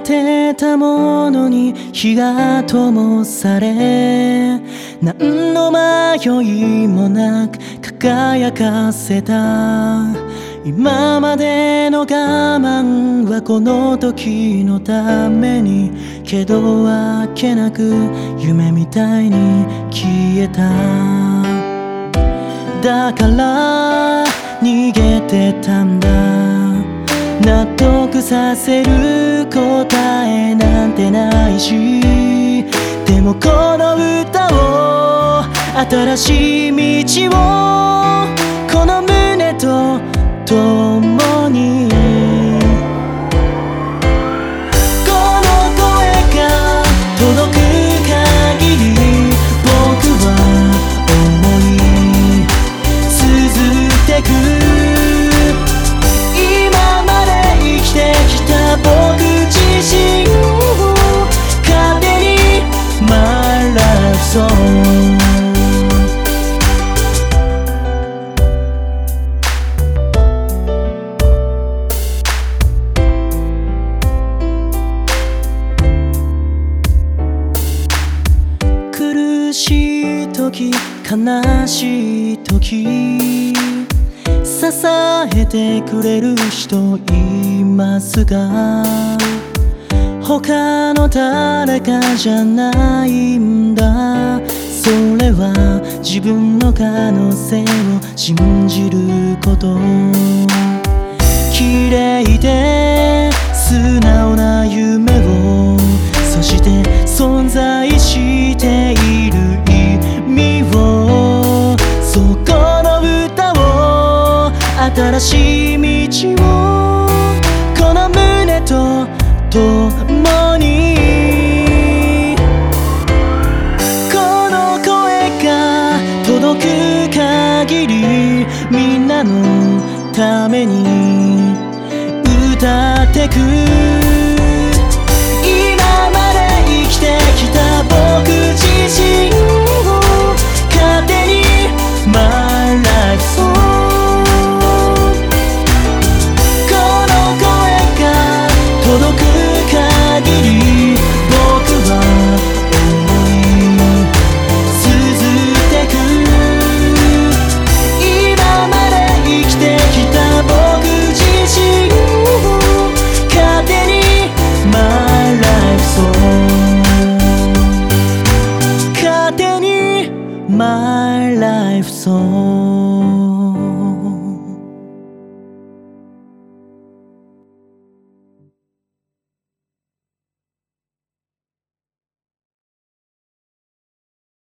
てたものに火が灯され、何の迷いもなく輝かせた。今までの我慢はこの時のために、けどわけなく夢みたいに消えた。だから逃げてたんだ。納得させる答えなんてないし、でもこの歌を新しい道をこの胸と共に、この声が届く限り僕は思い続ってく。今まで生きてきた僕自身を勝手に My Life Song。苦しい時、悲しい時、支えてくれる人いますが、他の誰かじゃないんだ。それは自分の可能性を信じること。綺麗で素直な夢を、そして存在している意味を、そこの歌を新しい道をこの胸と共に、この声が届く限りみんなのために歌ってく。今まで生きてきた僕自身を勝手に My Life Song。 この声が届く限り僕は思い続ってく。今まで生きてきた僕自身を勝手に My Life Song。 勝手に My Life Song。